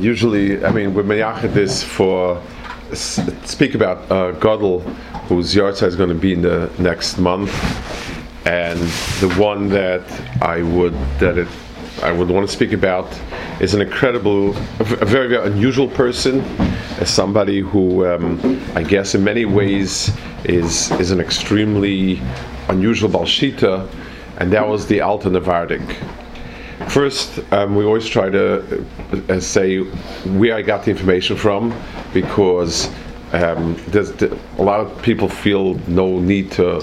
Usually, I mean, we're meyachid this for speak about Gadol, whose yahrzeit is going to be in the next month, and the one that I would want to speak about is a very, very unusual person, as somebody who I guess in many ways is an extremely unusual Baal Shita, and that was the Alter Navardik. First, we always try to say where I got the information from, because a lot of people feel no need to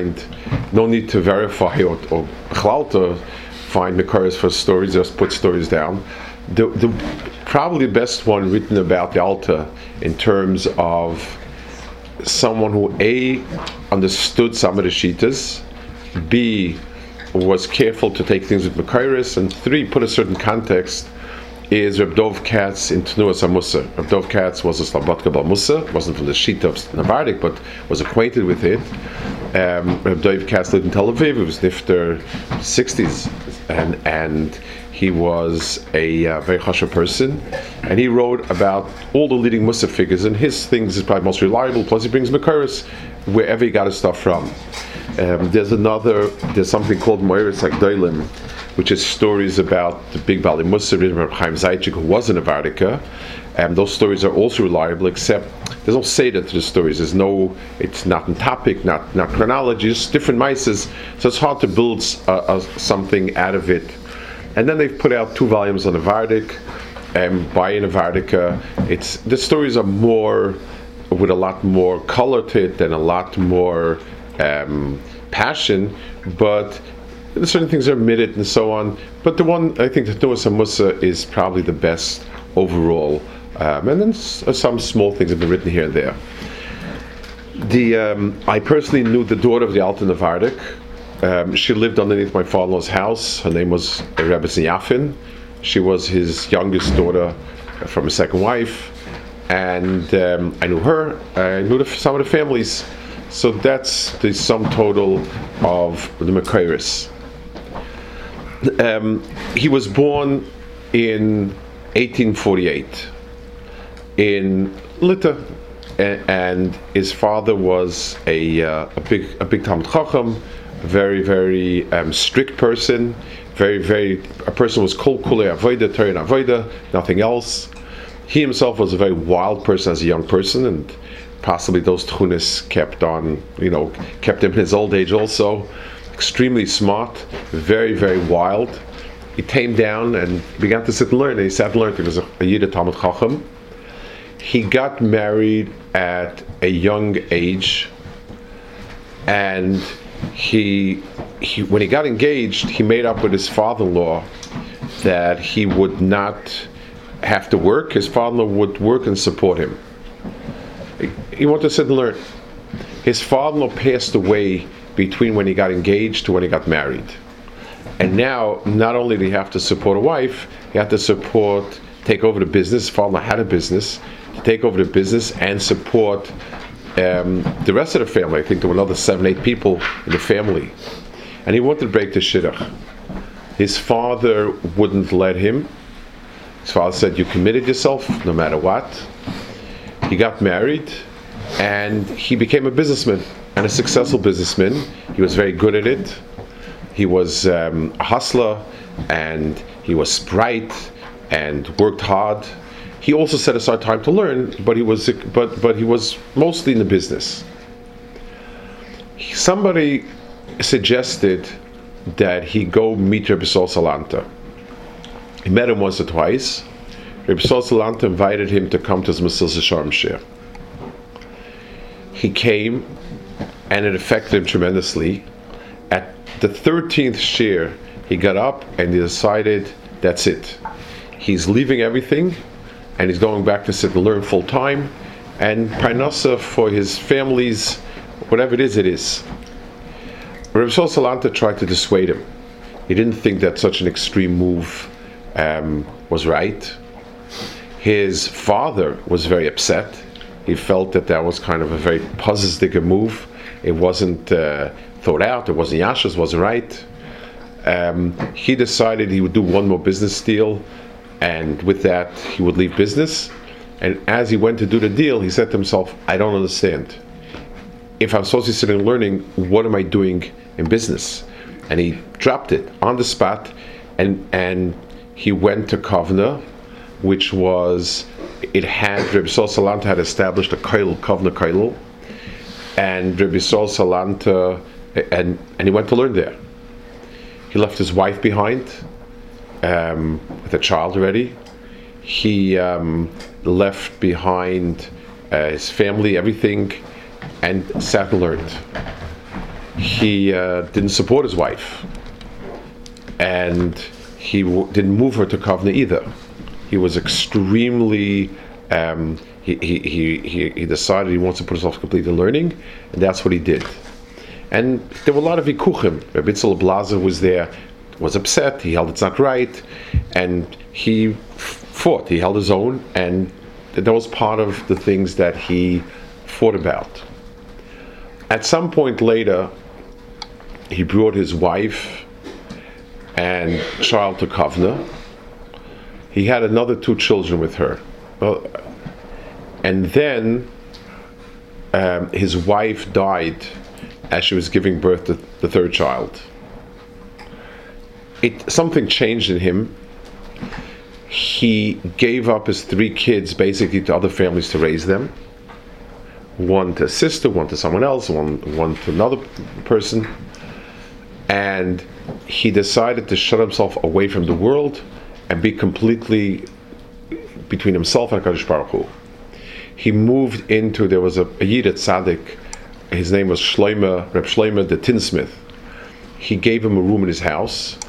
verify or to find Mekaris for stories, just put stories down. The probably the best one written about the Alter in terms of someone who A, understood some of the Shitas, B, was careful to take things with Mekairis, and 3, put a certain context, is Reb Dov Katz in Tnuas HaMussar. Reb Dov Katz was a Slabodka Bal Mussar, wasn't from the Shita of Navardik, but was acquainted with it. Reb Dov Katz lived in Tel Aviv. He was nifter 60s, and he was a very chashuv person, and he wrote about all the leading Mussar figures, and his things is probably most reliable, plus he brings Mekairis wherever he got his stuff from. There's something called Moeris Agdolim, which is stories about the big Bali Mussar, Reb Chaim Zaychik, who was in Navardik, and those stories are also reliable, except there's no seder to the stories. It's not in topic, not chronology, just different mices, so it's hard to build something out of it. And then they've put out 2 volumes on Navardik, by Navardik. The stories are more, with a lot more color to it and a lot more passion, but certain things are omitted and so on. But the one I think that Tnuas HaMussar is probably the best overall, and then some small things have been written here and there. I personally knew the daughter of the Alter Navardik. She lived underneath my father-in-law's house. Her name was Rebbe Yafin. She was his youngest daughter from his second wife, and I knew her. I knew some of the families. So that's the sum total of the Mekairis. He was born in 1848 in Lita, and his father was a big Talmid Chacham, a very, very strict person, a person who was kol kulei avoda, Torah and avoda, nothing else. He himself was a very wild person as a young person, and possibly those tchunis kept him in his old age also. Extremely smart, very, very wild. He tamed down and began to sit and learn. And he sat and learned. He was a Yiddish Talmid Chacham. He got married at a young age, and when he got engaged, he made up with his father-in-law that he would not have to work. His father-in-law would work and support him. He wanted to sit and learn. His father-in-law passed away between when he got engaged to when he got married. And now, not only did he have to support a wife, he had to take over the business. His father-in-law had a business, to take over the business and support the rest of the family. I think there were another 7-8 people in the family. And he wanted to break the shidduch. His father wouldn't let him. His father said, "You committed yourself no matter what." He got married, and he became a businessman, and a successful businessman. He was very good at it. He was a hustler, and he was bright, and worked hard. He also set aside time to learn, but he was mostly in the business. Somebody suggested that he go meet Rebbe Sol Salanta. He met him once or twice. Rebbe Sol Salanta invited him to come to his Mesilas Yesharim shir. He came, and it affected him tremendously. At the 13th shir, he got up and he decided, that's it. He's leaving everything, and he's going back to sit and learn full time, and parnasa for his families, whatever it is, it is. Rebbe Sol Salanta tried to dissuade him. He didn't think that such an extreme move was right. His father was very upset. He felt that was kind of a very positive move. It wasn't thought out. It wasn't yashas. Wasn't right. He decided he would do one more business deal, And with that, he would leave business. And as he went to do the deal, he said to himself, I don't understand. If I'm supposed to be sitting and learning, what am I doing in business? And he dropped it on the spot, and he went to Kovna, which was, it had, Rabbi Sol Salanta had established a koil, Kovna koil, and Rabbi Sol Salanta, and he went to learn there. He left his wife behind, with a child already. He left behind his family, everything, and sat and learned. He didn't support his wife, and he didn't move her to Kovna either. He was extremely. He decided he wants to put himself completely learning, and that's what he did. And there were a lot of vikuchim. Rabbi Itzel Blazer was there, was upset. He held it's not right, and he fought. He held his own, and that was part of the things that he fought about. At some point later, he brought his wife and child to Kovna. He had another 2 children with her. And then his wife died as she was giving birth to the 3rd child. Something changed in him. He gave up his 3 kids basically to other families to raise them. One to a sister, one to someone else, one to another person. And he decided to shut himself away from the world and be completely between himself and HaKadosh Baruch Hu. He moved into, there was a Yid Tzaddik, his name was Reb Shloime the tinsmith. He gave him a room in his house.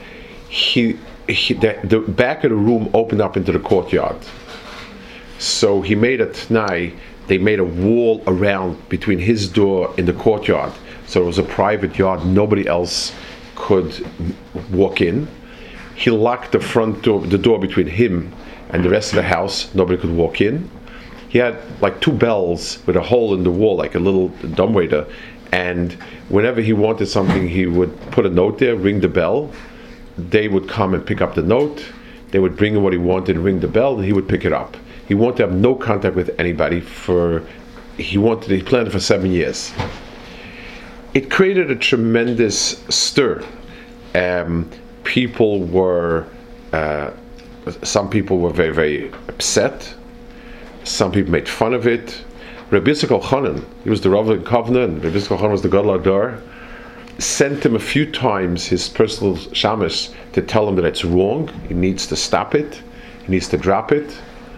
The back of the room opened up into the courtyard. So he made a t'nai, they made a wall around between his door in the courtyard. So it was a private yard, nobody else could walk in. He locked the front door, the door between him and the rest of the house, nobody could walk in. He had like 2 bells with a hole in the wall, like a little dumbwaiter, and whenever he wanted something, he would put a note there, ring the bell. They would come and pick up the note. They would bring him what he wanted, ring the bell, and he would pick it up. He wanted to have no contact with anybody he planned it for 7 years. It created a tremendous stir. People were, some people were very, very upset. Some people made fun of it. Rabbi Yisrael Chanan, he was the Rav in Kovna, and Rabbi Yisrael Chanan was the Gadol Adar, sent him a few times his personal shamus to tell him that it's wrong. He needs to stop it. He needs to drop it.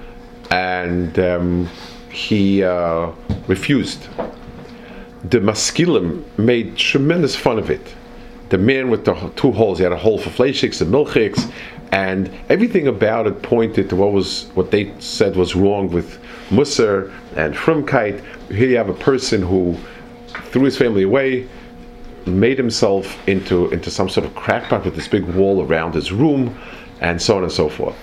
And he refused. The Maskilim made tremendous fun of it. The man with the 2 holes, he had a hole for fleishiks and milchiks, and everything about it pointed to what they said was wrong with Musar and Frumkeit. Here you have a person who threw his family away, made himself into some sort of crackpot with this big wall around his room, and so on and so forth.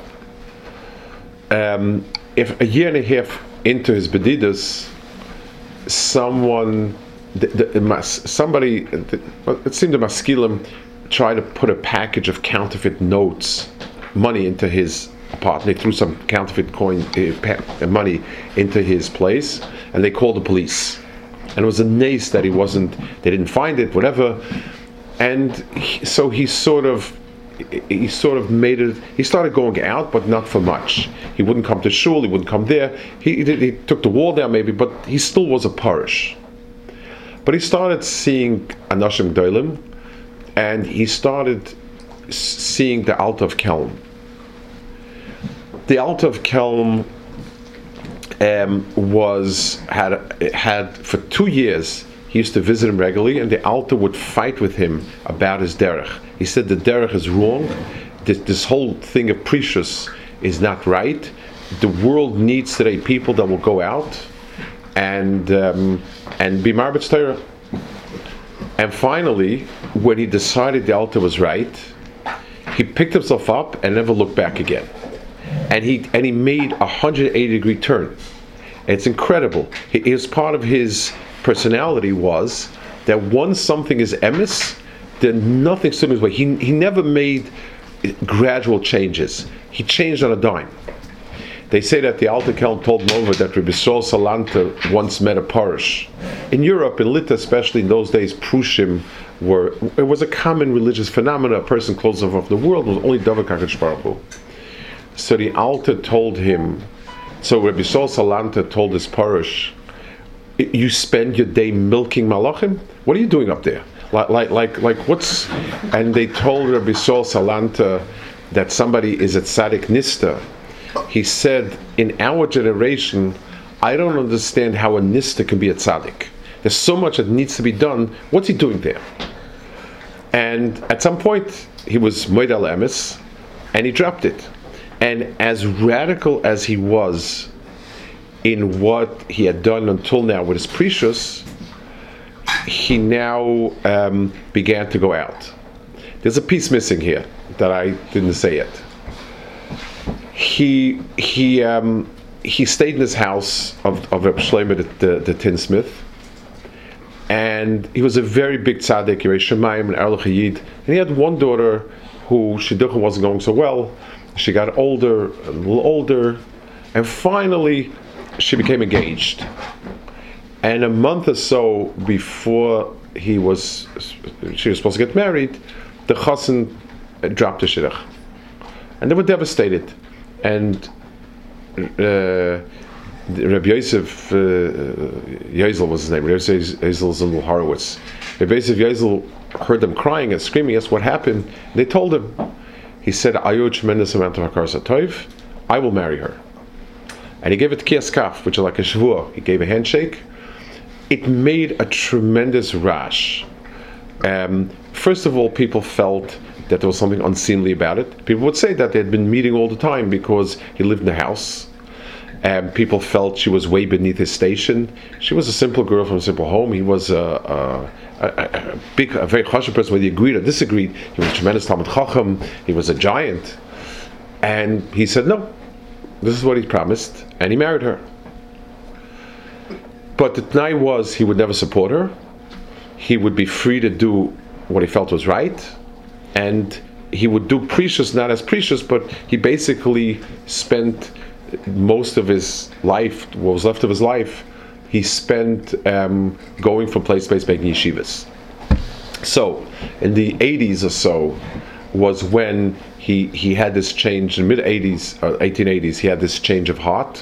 If a year and a half into his Bedidas, it seemed the Maskilim tried to put a package of counterfeit notes, money, into his apartment. They threw some counterfeit money into his place, and they called the police. And it was a nace that they didn't find it, whatever. And so he sort of made it. He started going out, but not for much. He wouldn't come to shul. He wouldn't come there. He took the wall down maybe, but he still was a parish. But he started seeing Anashim Gdolim, and he started seeing the Alter of Kelm. The Alter of Kelm had for 2 years. He used to visit him regularly, and the Alter would fight with him about his derech. He said the derech is wrong. This whole thing of precious is not right. The world needs today people that will go out and be marbetz Torah. And finally, when he decided the Alter was right, he picked himself up and never looked back again. And he made a 180-degree turn. It's incredible. His part of his personality was that once something is emes, then nothing stood in his way. He never made gradual changes. he changed on a dime. They say that the Alter Kelm told Mova that Rabbi Sol Salanta once met a Parish. In Europe, in Lita especially, in those days, Prushim it was a common religious phenomenon. A person closed off the world was only Davar HaKadosh Baruch Hu. So the Alter told him, so Rabbi Sol Salanta told his Parish, you spend your day milking Malachim? What are you doing up there? Like what's... And they told Rabbi Sol Salanta that somebody is at Tzadik Nista. He said, in our generation, I don't understand how a Nista can be a Tzaddik. There's so much that needs to be done. What's he doing there? And at some point, he was Moed al Emes, and he dropped it. And as radical as he was in what he had done until now with his precious, he now began to go out. There's a piece missing here that I didn't say yet. He stayed in his house of Reb Shlomo the tinsmith, and he was a very big tzaddik, Yirei Shamayim and Erlich Yid, and he had one daughter who shidducha wasn't going so well. She got a little older, and finally she became engaged. And a month or so before she was supposed to get married, the chassan dropped the shidduch, and they were devastated. And Rabbi Yosef Yezel was his name. Rabbi Yosef Yezel Zindel Horowitz. Rabbi Yosef Yezel heard them crying and screaming. Asked what happened. They told him. He said, "Ayu a tremendous amount of hakaras hatov. I will marry her." And he gave it kiyas kaf, which is like a shavua. He gave a handshake. It made a tremendous rash. First of all, people felt that there was something unseemly about it. People would say that they had been meeting all the time because he lived in the house. People felt she was way beneath his station. She was a simple girl from a simple home. He was a very chashuv person, whether he agreed or disagreed. He was a tremendous Talmid Chacham. He was a giant. And he said, no, this is what he promised. And he married her. But the t'nai was he would never support her. He would be free to do what he felt was right. And he would do precious, not as precious, but he basically spent most of his life, what was left of his life, he spent going from place to place making yeshivas. So, in the 80s or so, was when he had this change, in the mid-80s, 1880s, he had this change of heart,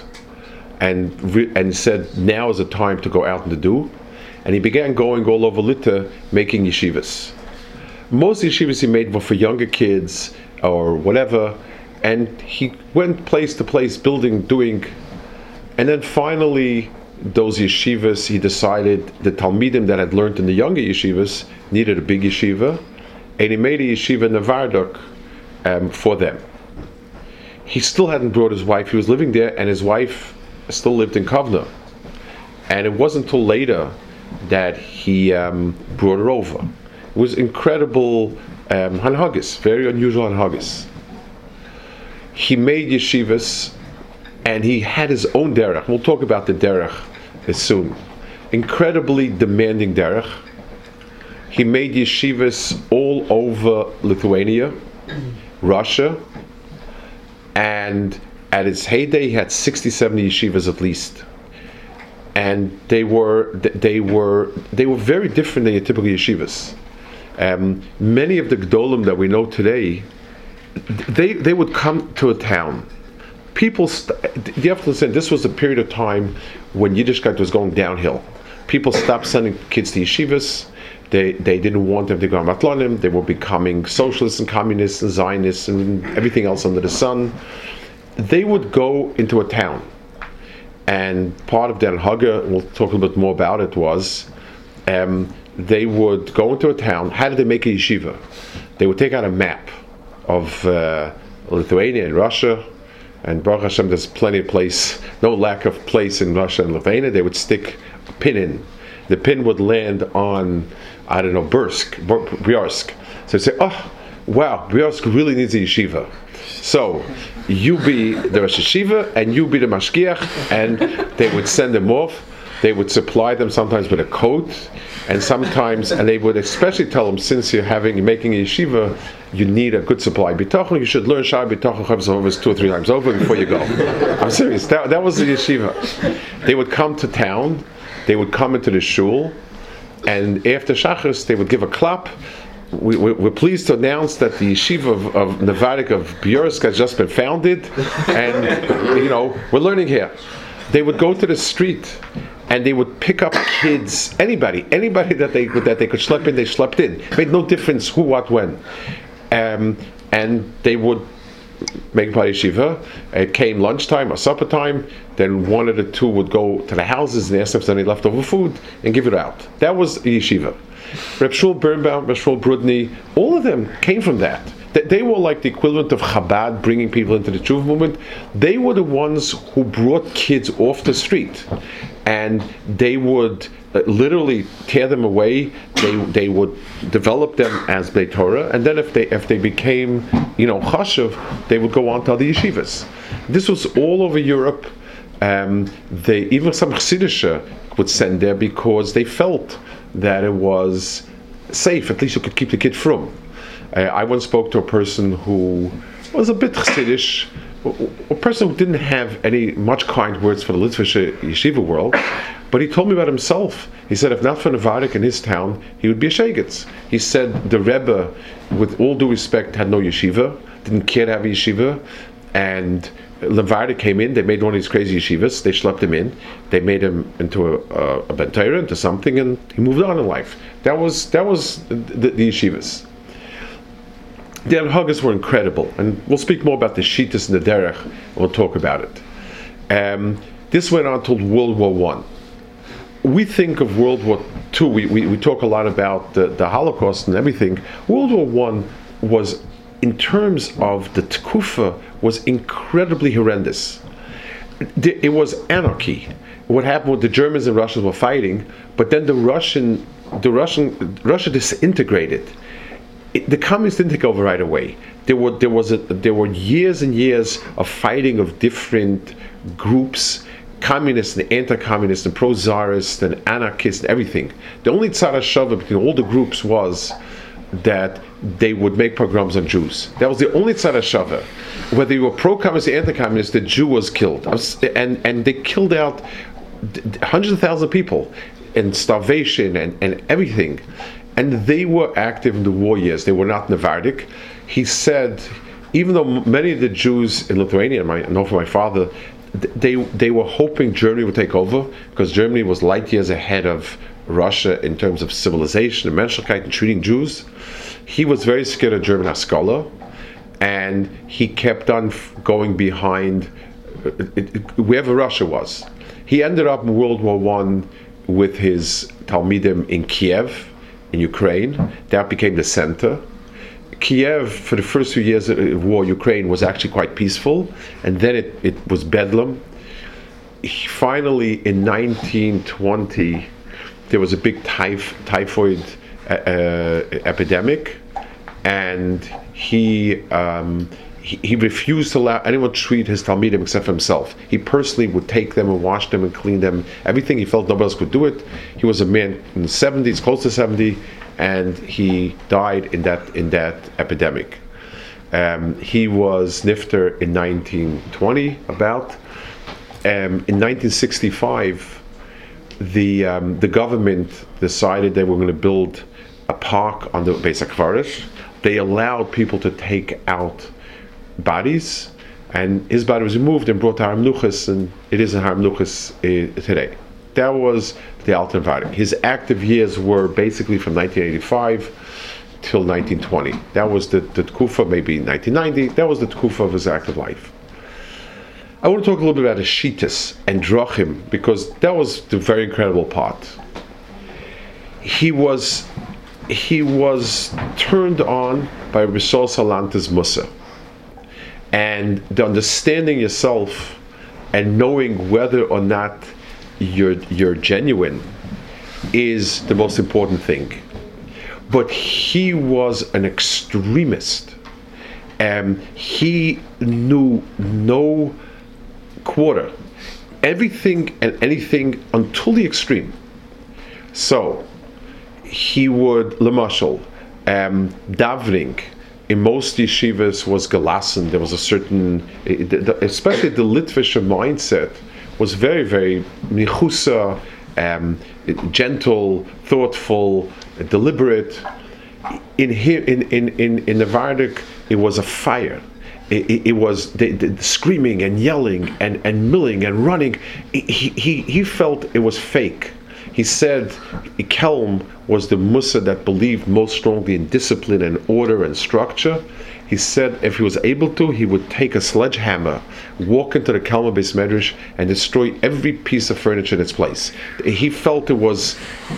and said, now is the time to go out and to do. And he began going all over Lita, making yeshivas. Most yeshivas he made were for younger kids or whatever, and he went place to place building, doing, and then finally those yeshivas, he decided the Talmidim that had learned in the younger yeshivas needed a big yeshiva, and he made a yeshiva in Nevardok for them. He still hadn't brought his wife. He was living there, and his wife still lived in Kovna, and it wasn't until later that he brought her over. It was incredible hanhagis, very unusual hanhagis. He made yeshivas, and he had his own derech. We'll talk about the derech soon. Incredibly demanding derech. He made yeshivas all over Lithuania, Russia, and at its heyday he had 60, 70 yeshivas at least. And they were very different than your typical yeshivas. Many of the Gdolim that we know today, they would come to a town. People, you have to understand, this was a period of time when Yiddishkeit was going downhill. People stopped sending kids to yeshivas. They didn't want them to go to matlonim. They were becoming socialists and communists and Zionists and everything else under the sun. They would go into a town. And part of their Haga, we'll talk a little bit more about it, was they would go into a town. How did they make a yeshiva? They would take out a map of Lithuania and Russia, and Baruch Hashem, there's plenty of place, no lack of place in Russia and Lithuania. They would stick a pin in. The pin would land on, I don't know, Briarsk. So they'd say, oh, wow, Briarsk really needs a yeshiva. So you be the Rosh Yeshiva and you be the Mashgiach, and they would send them off. They would supply them sometimes with a coat, And sometimes, and they would especially tell them, since you're making a yeshiva, you need a good supply bitachon. You should learn Shai bitachon Chavos 2 or 3 times over before you go. I'm serious. That was the yeshiva. They would come to town. They would come into the shul, and after Shachris, they would give a clap. We're pleased to announce that the yeshiva of Nevardik of Byorsk has just been founded, and we're learning here. They would go to the street, and they would pick up kids, anybody that they could schlep in, they schlepped in. It made no difference who, what, when, and they would make Bali Yeshiva. It came lunchtime or supper time. Then one of the two would go to the houses and ask them if there's any leftover food and give it out. That was the yeshiva. Reb Shmuel Birnbaum, Reb Shmuel Brudny, all of them came from that. They were like the equivalent of Chabad, bringing people into the Tshuva movement. They were the ones who brought kids off the street, and they would literally tear them away. They would develop them as Bnei Torah, and then if they became chashuv, they would go on to other yeshivas. This was all over Europe. Even some Chassidische would send there because they felt that it was safe. At least you could keep the kid from. I once spoke to a person who was a bit Chassidish, a person who didn't have much kind words for the Litvish yeshiva world, but he told me about himself. He said if not for Nevardik in his town, he would be a Shegetz. He said the Rebbe, with all due respect, had no yeshiva, didn't care to have a yeshiva, and Nevardik came in, they made one of these crazy yeshivas, they schlepped him in, they made him into a Ben Torah, into something, and he moved on in life. That was the yeshivas. The Haggis were incredible, and we'll speak more about the Shittas and the Derech, and we'll talk about it. This went on till World War I. We think of World War II, we talk a lot about the Holocaust and everything. World War I was, in terms of the Tkufa, was incredibly horrendous. It was anarchy. What happened with the Germans and Russians were fighting, but then Russia disintegrated. The communists didn't take over right away. There were years and years of fighting of different groups, communists and anti-communists and pro-czarists and anarchists and everything. The only tzara shava between all the groups was that they would make pogroms on Jews. That was the only tzara shava. Whether you were pro-communist or anti-communist, the Jew was killed, and they killed out hundreds of thousands of people, and starvation and everything. And they were active in the war years. They were not Nevardik. He said, even though many of the Jews in Lithuania, I know from my father, they were hoping Germany would take over, because Germany was light years ahead of Russia in terms of civilization and menschlichkeit and treating Jews. He was very scared of German Haskalah, and he kept on going behind wherever Russia was. He ended up in World War I with his Talmidim in Kiev, in Ukraine. That became the center. Kiev, for the first few years of war, Ukraine was actually quite peaceful, and then it was bedlam. Finally, in 1920, there was a big typhoid epidemic, and he refused to allow anyone to treat his Talmidim except for himself. He personally would take them and wash them and clean them, everything. He felt nobody else could do it. He was a man in the 70s, close to 70, and he died in that epidemic. He was nifter in 1920, about. In 1965, the government decided they were going to build a park on the Beis HaKvaros. They allowed people to take out bodies, and his body was removed and brought to Har Menuchos, and it is in Har Menuchos today. That was the Alter Nevardik. His active years were basically from 1985 till 1920. That was the Tkufa, maybe 1990. That was the Tkufa of his active life. I want to talk a little bit about his Shittas and Drachim, because that was the very incredible part. He was turned on by Rishon Salanter's Musa. And the understanding yourself and knowing whether or not you're genuine is the most important thing. But he was an extremist. He knew no quarter. Everything and anything until the extreme. So, he would, lemashal, davening in most yeshivas was gelassen. There was a certain, especially the Litvish mindset was very, very nichusa, gentle, thoughtful, deliberate. In the Vardik, it was a fire. It was the screaming and yelling and milling and running. He felt it was fake. He said Kelm was the Musa that believed most strongly in discipline and order and structure. He said if he was able to, he would take a sledgehammer, walk into the Kelm Beis Medrash, and destroy every piece of furniture in its place. He felt it was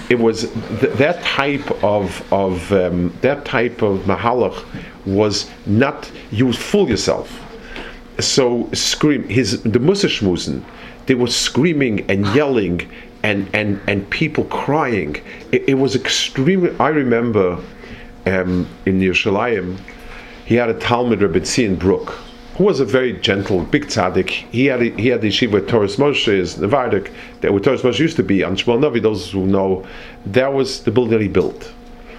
that type of mahalach was not. You would fool yourself. So the Musa Shmuzen, they were screaming and yelling and people crying. It was extremely. I remember in Yerushalayim, he had a Talmud Rebbe Tzion Brook, who was a very gentle, big tzaddik. He had the yeshiva where Torres Moshe is Nevardik, where Torres Moshe used to be on Shmuel Novi. Those who know, that was the building that he built.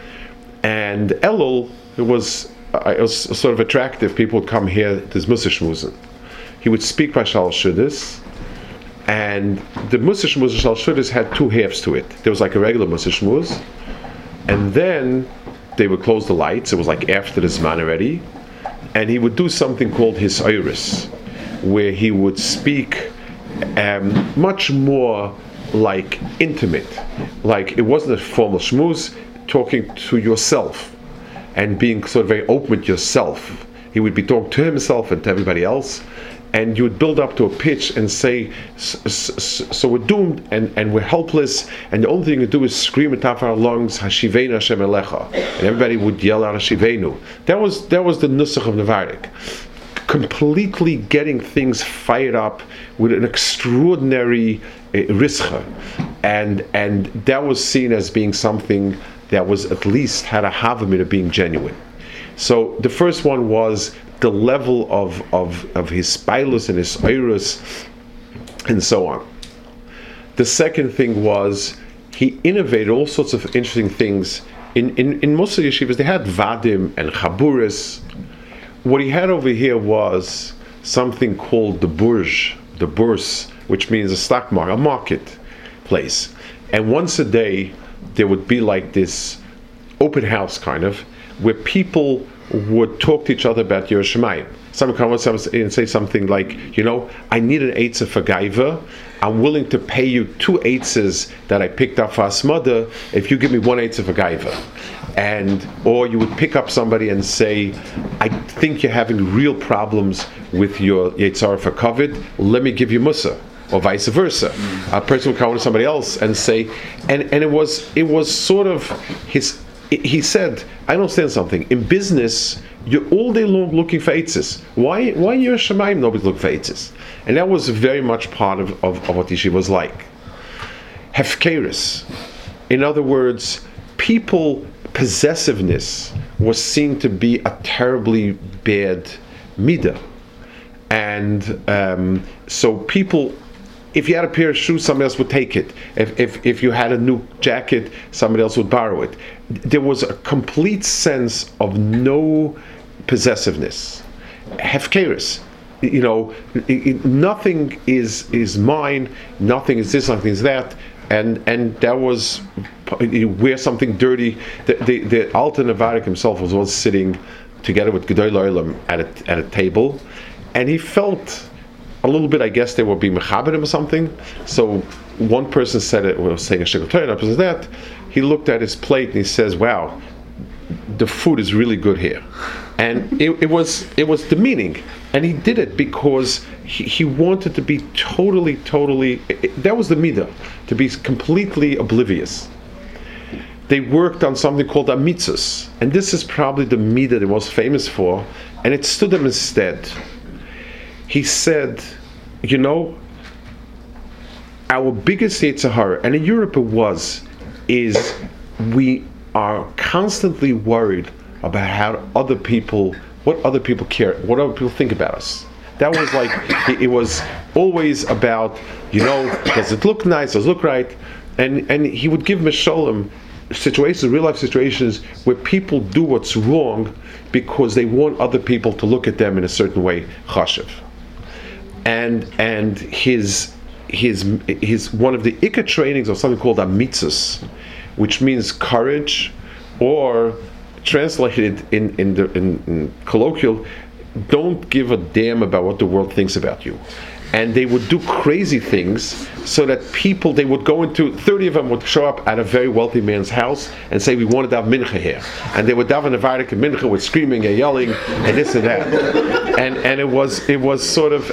And Elul, it was sort of attractive. People would come here. There's Musa Shmuzen. He would speak by Shal Shudis. And the Musa Shmuz Shal Shudis had two halves to it. There was like a regular Musa Shmuz, and then they would close the lights. It was like after the Zman already, and he would do something called his Iris, where he would speak much more like intimate, like it wasn't a formal Shmuz, talking to yourself and being sort of very open with yourself. He would be talking to himself and to everybody else. And you would build up to a pitch and say, so we're doomed and we're helpless, and the only thing you do is scream at top of our lungs, Hashivenu Hashem Elecha, and everybody would yell out Hashivenu. That was the nusach of Nevardik, completely getting things fired up with an extraordinary rischa, and that was seen as being something that was at least had a havamid of being genuine. So the first one was the level of his spilus and his iris and so on. The second thing was he innovated all sorts of interesting things. In most of the yeshivas they had vadim and chaburis. What he had over here was something called the bourse, which means a stock market, a marketplace. And once a day there would be like this open house kind of, where people would talk to each other about Yerushalayim. Someone come up and say something like, I need an eitzah for gaiva. I'm willing to pay you 2 eitzahs that I picked up for Asmada if you give me 1 eitzah for gaiva. Or you would pick up somebody and say, I think you're having real problems with your Yetzirah for Kovid, let me give you Musa. Or vice versa. A person would come to somebody else and say, and it was sort of his. He said, I understand something. In business, you're all day long looking for eitzes. Why in Yerushalayim nobody's looking for eitzes? And that was very much part of what yeshiva was like. Hefkeris. In other words, possessiveness was seen to be a terribly bad midah. And so people, if you had a pair of shoes, somebody else would take it. If you had a new jacket, somebody else would borrow it. There was a complete sense of no possessiveness. Hefkeris. Nothing is mine, nothing is this, nothing is that. And that was, you wear something dirty. The Alter Nevardik himself was once sitting together with Gedolei Olam at a table, and he felt a little bit, I guess they were being mechaber him or something. So one person said it, was saying a shekul Torah, another person said that. He looked at his plate and he says, wow, the food is really good here. And it was demeaning. And he did it because he wanted to be totally, that was the midah, to be completely oblivious. They worked on something called amitzos. And this is probably the midah they're most famous for. And it stood them instead. He said, our biggest Yetzer Hara, and in Europe is we are constantly worried about what other people care, what other people think about us. That was like, it was always about, does it look nice, does it look right? And he would give Meshulam situations, real life situations, where people do what's wrong because they want other people to look at them in a certain way, chashiv. And his one of the ikka trainings of something called amitzos, which means courage, or translated in colloquial, don't give a damn about what the world thinks about you. And they would do crazy things so that people, they would go into, 30 of them would show up at a very wealthy man's house and say, we want to daven mincha here. And they would daven the Vaydik and mincha with screaming and yelling and this and that. And it was sort of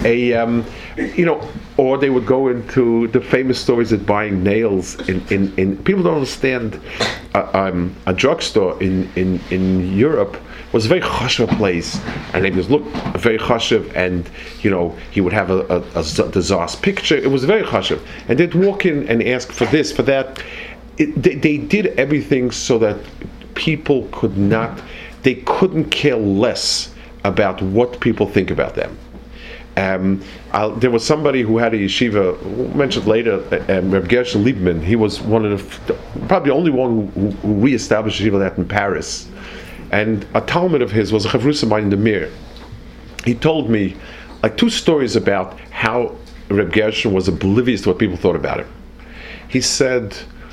or they would go into the famous stories of buying nails in people don't understand, a drugstore in Europe was a very chashuv place, and they just looked very chashuv, and he would have the czar's picture. It was very chashuv, and they'd walk in and ask for this, for that. They did everything so that people couldn't care less about what people think about them. There was somebody who had a yeshiva, mentioned later, Reb Gershon Liebman. He was one of probably the only one who re-established yeshiva that in Paris. And a talmid of his was a chavrusa of mine in the Mir. He told me like two stories about how Reb Gershon was oblivious to what people thought about him. He said,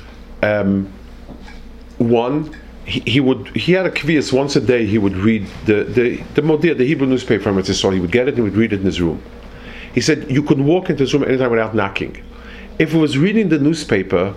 one, he had a kvias once a day. He would read the Modir, the Hebrew newspaper from Eretz Yisrael. He would get it and he would read it in his room. He said you could walk into his room anytime without knocking. If he was reading the newspaper,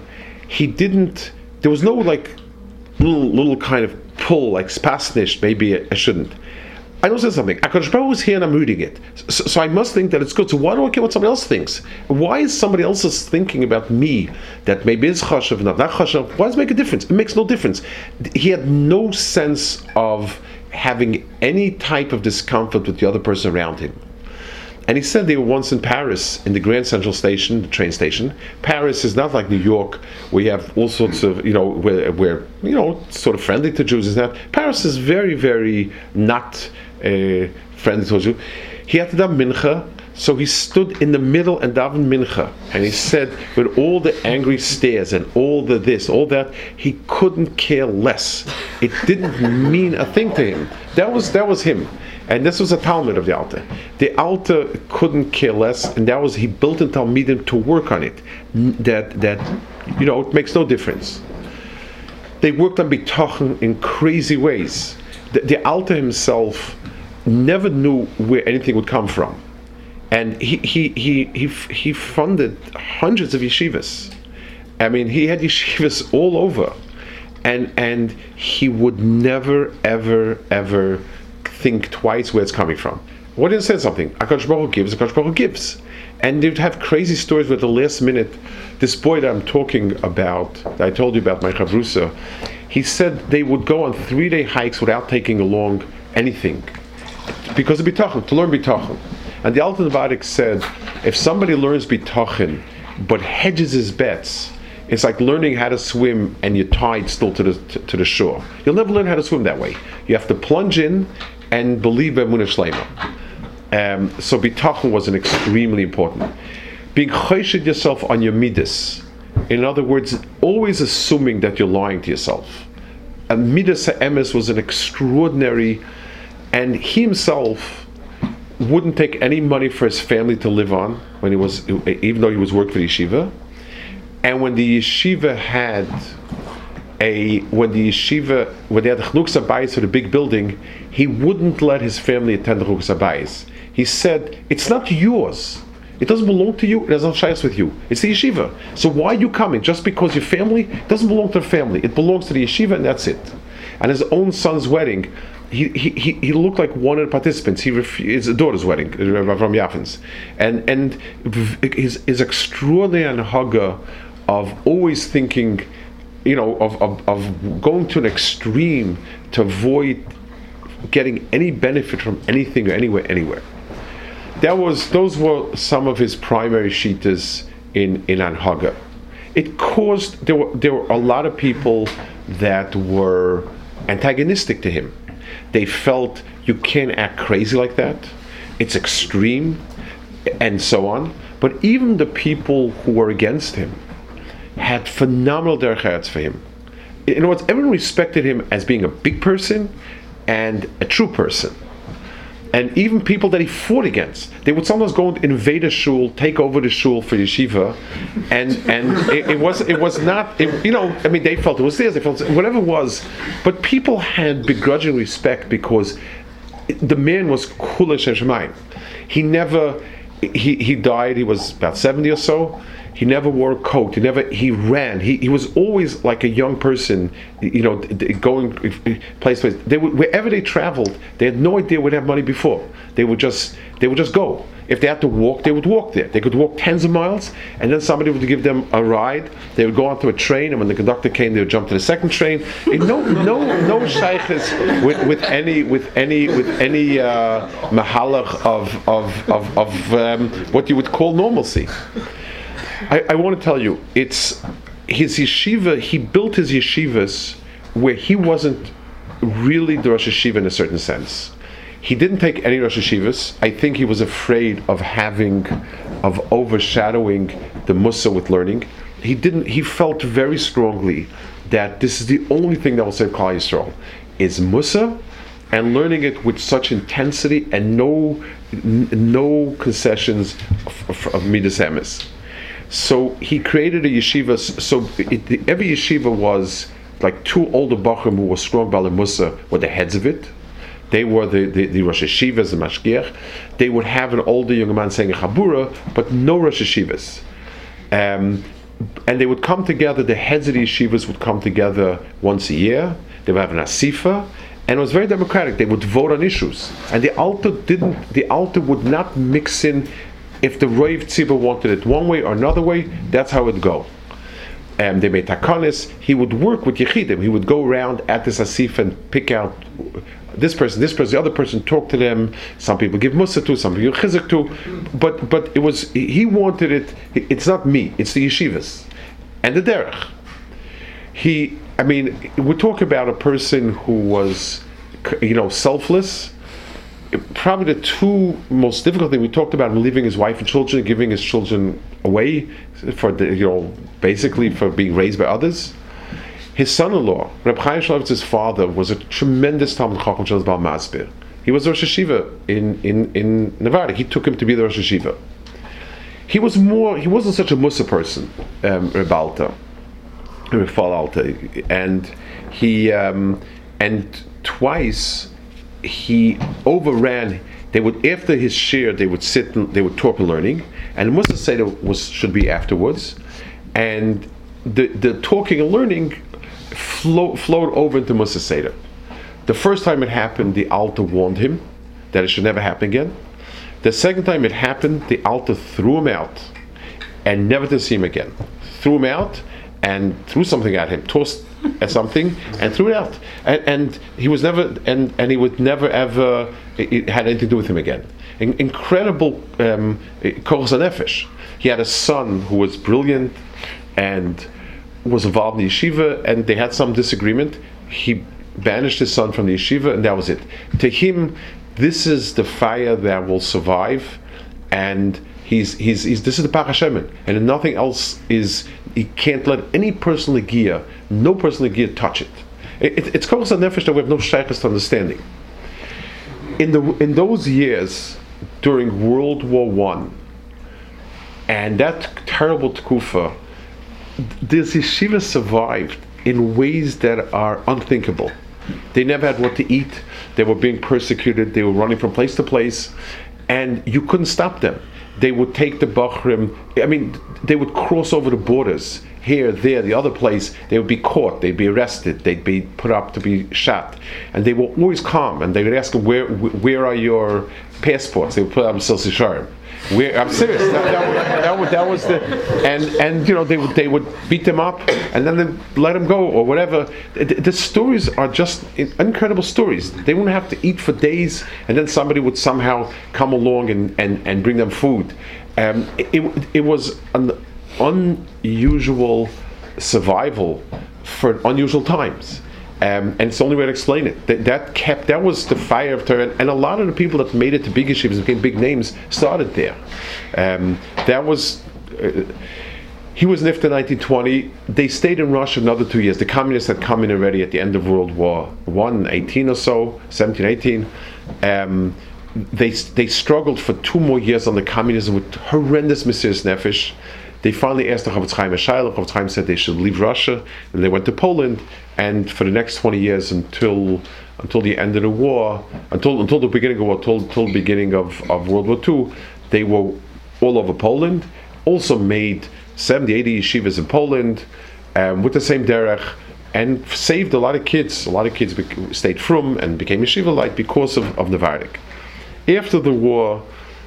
there was no like little kind of pull, like spasnish, maybe I shouldn't. I don't say something. HaKadosh Baruch Hu is here and I'm reading it. So I must think that it's good. So why do I care what somebody else thinks? Why is somebody else's thinking about me that maybe is chashav, not chashav? Why does it make a difference? It makes no difference. He had no sense of having any type of discomfort with the other person around him. And he said they were once in Paris, in the Grand Central Station, the train station. Paris is not like New York, where you have all sorts of, where sort of friendly to Jews. Is not. Paris is very, very not friendly to Jews. He had to daven mincha, so he stood in the middle and davened mincha. And he said, with all the angry stares and all the this, all that, he couldn't care less. It didn't mean a thing to him. That was him. And this was a talmid of the Alter. The Alter couldn't care less, and he built in Talmidim to work on it. That it makes no difference. They worked on bitachon in crazy ways. The Alter himself never knew where anything would come from, and he funded hundreds of yeshivas. I mean, he had yeshivas all over, and he would never ever think twice where it's coming from. What did it say something? HaKadosh Baruch Hu gives, HaKadosh Baruch Hu gives. And they'd have crazy stories where at the last minute, this boy that I'm talking about, that I told you about, my chavrusa, he said they would go on 3-day hikes without taking along anything. Because of bitachon, to learn bitachon. And the Alter Vaydik said, if somebody learns bitachon, but hedges his bets, it's like learning how to swim and you're tied still to the shore. You'll never learn how to swim that way. You have to plunge in and believe Emunah Shleima. So bitachon was an extremely important. Being choshed yourself on your midas. In other words, always assuming that you're lying to yourself. And midas ha'emes was an extraordinary, and he himself wouldn't take any money for his family to live on even though he was working for the yeshiva. And when the yeshiva had when they had the Chanukas Habayis for the big building, he wouldn't let his family attend the Chanukas Habayis. He said, it's not yours. It doesn't belong to you. It doesn't shayas with you. It's the yeshiva. So why are you coming? Just because your family? It doesn't belong to the family. It belongs to the yeshiva, and that's it. And his own son's wedding, he looked like one of the participants. It's a daughter's wedding, from Yafins. And his extraordinary anhaga of always thinking, of going to an extreme to avoid getting any benefit from anything or anywhere. Those were some of his primary shitas in anhaga. It caused there were a lot of people that were antagonistic to him. They felt you can't act crazy like that. It's extreme, and so on. But even the people who were against him had phenomenal derech eretz for him. in other words, everyone respected him as being a big person and a true person. And even people that he fought against, they would sometimes go and invade a shul, take over the shul for yeshiva, and it was not, they felt it was theirs, they felt whatever it was, but people had begrudging respect because the man was kula shem shemayim. He died, he was about 70 or so. He never wore a coat. He ran. He was always like a young person, going place. Wherever they traveled, they had no idea where they had money before. They would just go. If they had to walk, they would walk there. They could walk tens of miles, and then somebody would give them a ride. They would go onto a train, and when the conductor came, they would jump to the second train. No shaykhs with any mahalach of what you would call normalcy. I want to tell you, it's his yeshiva. He built his yeshivas where he wasn't really the Rosh Yeshiva in a certain sense. He didn't take any Rosh Yeshivas. I think he was afraid of overshadowing the Musa with learning. He felt very strongly that this is the only thing that will save Klal Yisrael, is Musa, and learning it with such intensity and no concessions of Midas Emes. So he created a yeshiva. So every yeshiva was like two older bachrim who were strong Baalei Musa were the heads of it. They were the Rosh Yeshivas, the Mashgiach. They would have an older young man saying a Chabura, but no Rosh Yeshivas. And they would come together, the heads of the yeshivas would come together once a year. They would have an asifa, and it was very democratic. They would vote on issues. And the Alter would not mix in. If the Roiv Tzibur wanted it one way or another way, that's how it would go. They made takanis. He would work with Yechidim. He would go around at this asif and pick out this person, the other person, talk to them. Some people give musa to, some people give chizuk to. But it was, he wanted it, it's not me, it's the yeshivas. And the derech. We talk about a person who was, selfless. Probably the two most difficult things we talked about him leaving his wife and children, giving his children away for basically for being raised by others. His son-in-law, Reb Chaim Shmulevitch's father, was a tremendous Talmid Chacham Shel Baal Masbir. He was Rosh Yeshiva in Nevada. He took him to be the Rosh Yeshiva. He wasn't such a Musa person, Reb Alta, Reb Fall Alta, and twice he overran. They would, after his shir, they would sit and they would talk and learning, and the Musa Seder should be afterwards, and the talking and learning flowed over into Musa Seder. The first time it happened, the Alter warned him that it should never happen again. The second time it happened, the Alter threw him out and never to see him again. Threw him out and threw something at him, tossed at something and threw it out. And he was never, and he would never ever, it had anything to do with him again. Incredible koros hanefesh. He had a son who was brilliant and was involved in the yeshiva, and they had some disagreement. He banished his son from the yeshiva, and that was it. To him, this is the fire that will survive, and he's this is the Pach Hashemin, and nothing else is. He can't let any personal gear, no personal gear, touch it. It's koros hanefesh that we have no shaykhus to understanding. In those years during World War I, and that terrible tkufa, this yeshiva survived in ways that are unthinkable. They never had what to eat. They were being persecuted. They were running from place to place, and you couldn't stop them. They would take the bachrim. They would cross over the borders here, there, the other place. They would be caught. They'd be arrested. They'd be put up to be shot. And they were always calm. And they would ask them, "Where are your passports?" They would put up themselves isharim. I'm serious. That was the and they would beat them up and then they let them go or whatever. The stories are just incredible stories. They wouldn't have to eat for days, and then somebody would somehow come along and bring them food. It was an unusual survival for unusual times. And it's the only way to explain it. That was the fire of Torah, and a lot of the people that made it to big yeshivas and became big names started there. That was He was nifta in 1920. They stayed in Russia another 2 years. The communists had come in already at the end of World War I, 18 or so, 17, 18. They struggled for 2 more years under communism with horrendous Mesiras Nefesh. They finally asked the Chofetz Chaim a shayla. Chofetz Chaim said they should leave Russia, and they went to Poland. And for the next 20 years, until the end of the war, until the beginning of war, until the beginning of World War II, they were all over Poland. Also made 70, 80 yeshivas in Poland with the same derech, and saved a lot of kids. A lot of kids stayed frum and became yeshiva-like because of Navardik. After the war,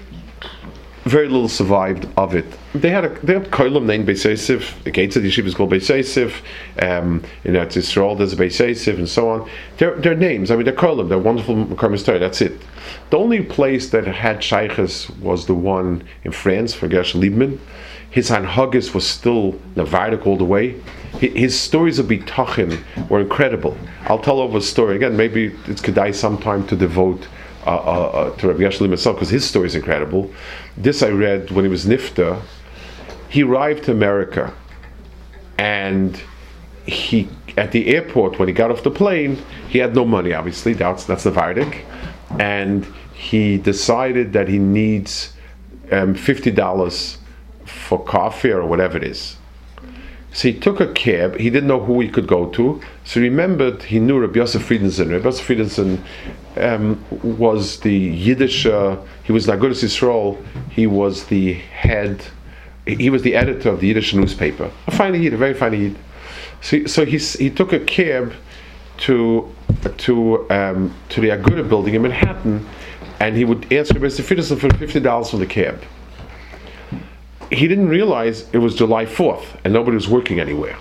very little survived of it. They had koilem named Beis Yosef. The gates of the yeshiva is called Beis Yosef. In Eretz Yisrael there's a Beis Yosef and so on. They're names. I mean, they're koilem. They're wonderful Makom Historia. That's it. The only place that had shaykhs was the one in France for Gershon Liebman. His Hanhagis was still Navardik all the way. His stories of Bitachin were incredible. I'll tell over a story again. Maybe it's Kedai sometime to devote to Rabbi Gershon Liebman himself, because his story is incredible. This I read when he was nifta. He arrived to America, and he at the airport when he got off the plane, he had no money. Obviously, that's Navardik, and he decided that he needs $50 for coffee or whatever it is. So he took a cab. He didn't know who he could go to. So he remembered he knew Rabbi Yosef Friedenson. Rabbi Yosef Friedenson was the Yiddish. He was Nagudas Yisrael. He was the head. He was the editor of the Yiddish newspaper. A fine Yid, a very fine Yid. So he took a cab to the Aguda building in Manhattan, and he would ask Rabbi Yosef Friedenson for $50 from the cab. He didn't realize it was July 4th and nobody was working anywhere.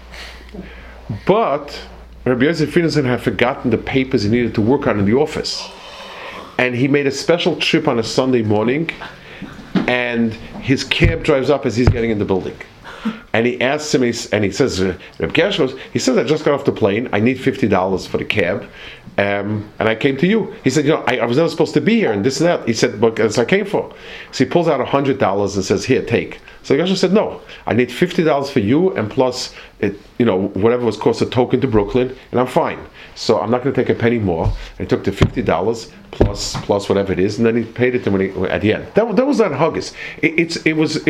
But Rabbi Yosef Friedenson had forgotten the papers he needed to work on in the office. And he made a special trip on a Sunday morning, and his cab drives up as he's getting in the building. And he asks him, and he says, Reb Gershon, he says, I just got off the plane, I need $50 for the cab, and I came to you. He said, I was never supposed to be here, and this and that. He said, but that's what I came for. So he pulls out $100 and says, here, take. So Gershon said, no, I need $50 for you, and plus, whatever was cost a token to Brooklyn, and I'm fine. So I'm not going to take a penny more. And he took the $50 plus whatever it is, and then he paid it to him at the end. That was not Haggis. It was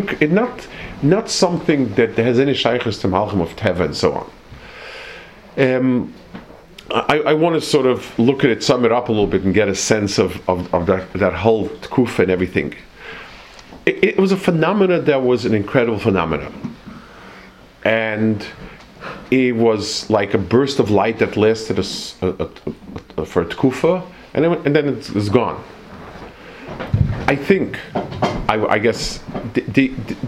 not something that has any shaykhs to Malchim of Teva and so on. I want to sort of look at it, sum it up a little bit, and get a sense of that whole tkufa and everything. It was a phenomena that was an incredible phenomenon, and it was like a burst of light that lasted for a tkufa, and then it's gone. I think, I guess, the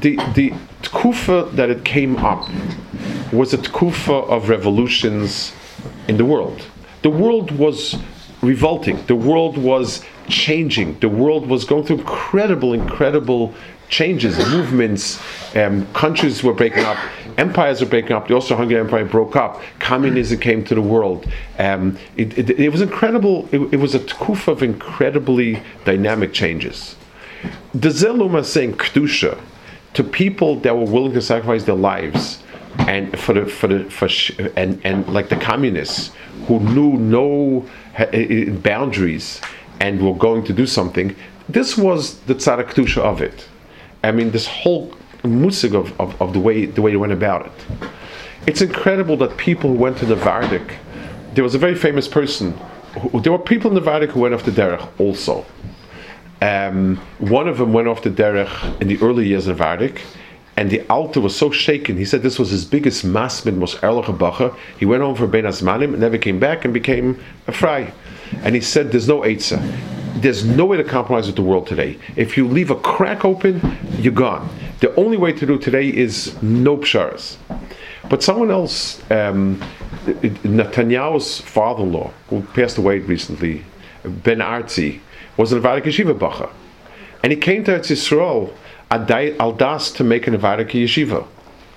tkufa that it came up was a tkufa of revolutions in the world. The world was revolting. The world was changing. The world was going through incredible changes, movements. Countries were breaking up. Empires were breaking up. The Austro-Hungarian Empire broke up. Communism came to the world. It was incredible. It was a tkufa of incredibly dynamic changes. The Zeluma saying kedusha to people that were willing to sacrifice their lives, and and like the communists who knew no boundaries and were going to do something. This was the tzaddik kedusha of it. I mean, this whole musig of the way they went about it. It's incredible that people who went to Navardik. There was a very famous person. There were people in Navardik who went off the derech also. One of them went off the derech in the early years of Navardik, and the Alter was so shaken. He said this was his biggest masmid, most erliche bacher. He went home for Ben Azmanim and never came back and became a fry. And he said, there's no eitzah. There's no way to compromise with the world today. If you leave a crack open, you're gone. The only way to do today is no psharas. But someone else, Netanyahu's father-in-law, who passed away recently, Ben Arzi, was an Navardik yeshiva bacher. And he came to Eretz Yisrael al-das to make a Navardik yeshiva.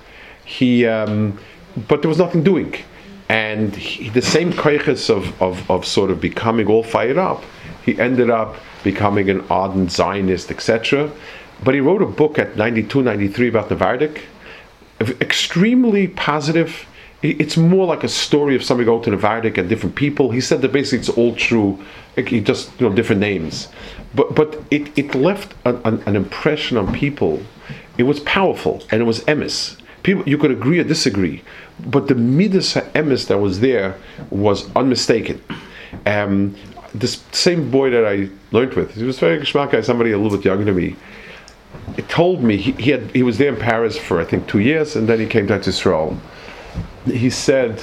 But there was nothing doing. And the same koiches of sort of becoming all fired up, he ended up becoming an ardent Zionist, etc. But he wrote a book at 92, 93 about Navardik. extremely positive. It's more like a story of somebody going to the Vardik and different people. He said that basically it's all true, just different names, but it left an impression on people. It was powerful and it was emes. People, you could agree or disagree, but the midas emes that was there was unmistaken. This same boy that I learned with, he was very geschmack guy, somebody a little bit younger than me. It told me he was there in Paris for I think 2 years, and then he came down to Israel. He said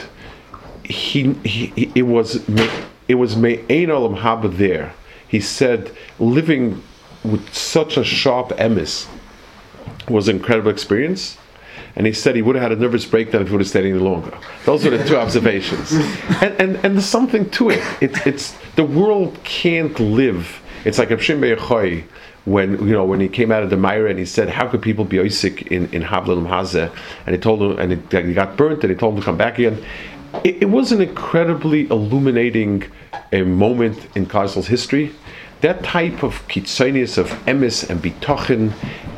it was me'ein olam haba there. He said living with such a sharp emes was an incredible experience, and he said he would have had a nervous breakdown if he would have stayed any longer. Those were the two observations, and there's something to it. It's the world can't live. It's like Reb Shimon Yochai, when he came out of the Meira and he said, how could people be oisik in Havlalim Hazeh? And he told him, and he got burnt, and he told him to come back again. It was an incredibly illuminating moment in Kaisel's history. That type of kitzonius of emes and bitochen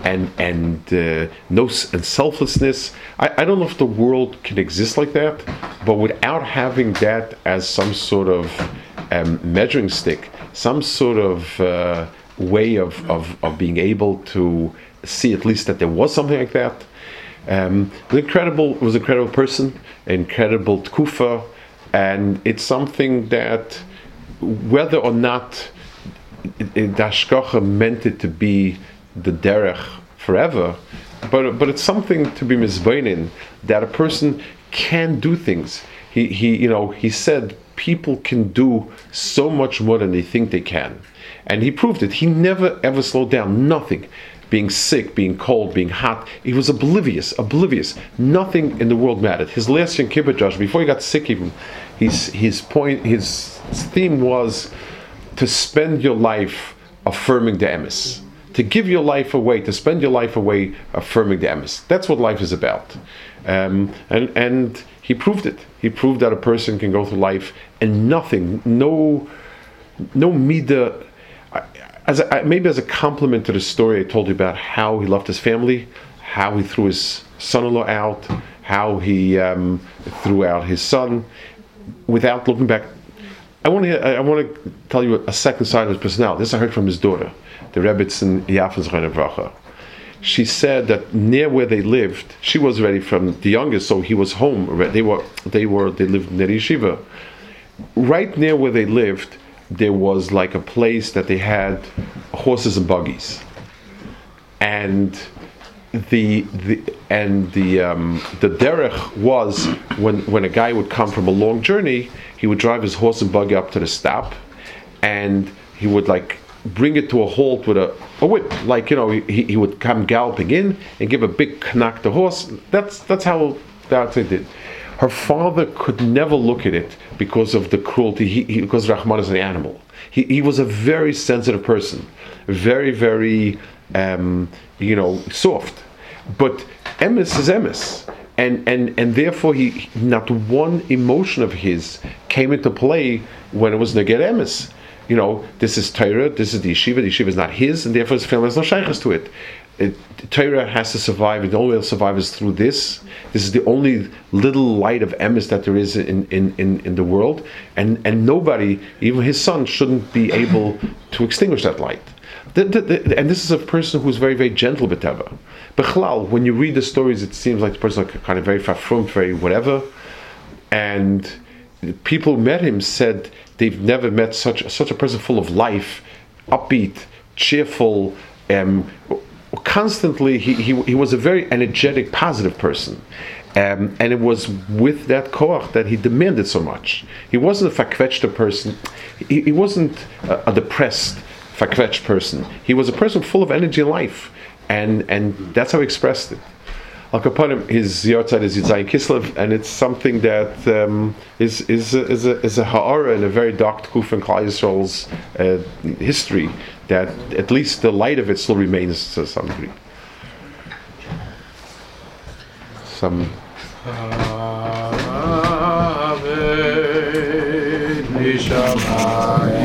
and nos and selflessness. I don't know if the world can exist like that, but without having that as some sort of measuring stick, some sort of way of being able to see at least that there was something like that. Was an incredible person, incredible tkufa, and it's something that whether or not the Hashgacha meant it to be the derech forever, but it's something to be mizbeinin, that a person can do things. He said people can do so much more than they think they can. And he proved it. He never ever slowed down. Nothing. Being sick, being cold, being hot. He was oblivious. Nothing in the world mattered. His last Yom Kippur, Josh, before he got sick even, his theme was to spend your life affirming the emes. To give your life away, to spend your life away affirming the emes. That's what life is about. And he proved it. He proved that a person can go through life and nothing, no midah. Maybe as a compliment to the story I told you about how he loved his family, how he threw his son-in-law out, how he threw out his son, without looking back. I want to tell you a second side of his personality. This I heard from his daughter, the Rebbetzin Yafin Zechariah Bracha. She said that near where they lived, she was already from the youngest, so he was home. They lived near yeshiva. Right near where they lived, there was like a place that they had horses and buggies, and the derech was when a guy would come from a long journey, he would drive his horse and buggy up to the stop, and he would like bring it to a halt with a whip, like he would come galloping in and give a big knack to the horse. That's how they did. Her father could never look at it because of the cruelty. Because Rahman is an animal. He was a very sensitive person, very, very, soft. But emes is emes, and therefore he not one emotion of his came into play when it was neged emes. This is Torah, this is the yeshiva is not his, and therefore his family has no shaykhs to it. Torah has to survive, and the only way it'll survive is through this. This is the only little light of emes that there is in the world, and nobody, even his son, shouldn't be able to extinguish that light. And this is a person who's very, very gentle b'teva. Bechlal, when you read the stories, it seems like the person is kind of very verfrummt, very whatever. And people who met him said they've never met such a person full of life, upbeat, cheerful. Constantly, he was a very energetic, positive person, and it was with that koach that he demanded so much. He wasn't a fakvetchte person. He wasn't a depressed, fakvetch person. He was a person full of energy and life, and that's how he expressed it. Al Kaponim, his yahrzeit is Yudzayin Kislev, and it's something that is a ha'ara in a very dark tkufa in Klal Yisrael's history, that at least the light of it still remains to some degree. Some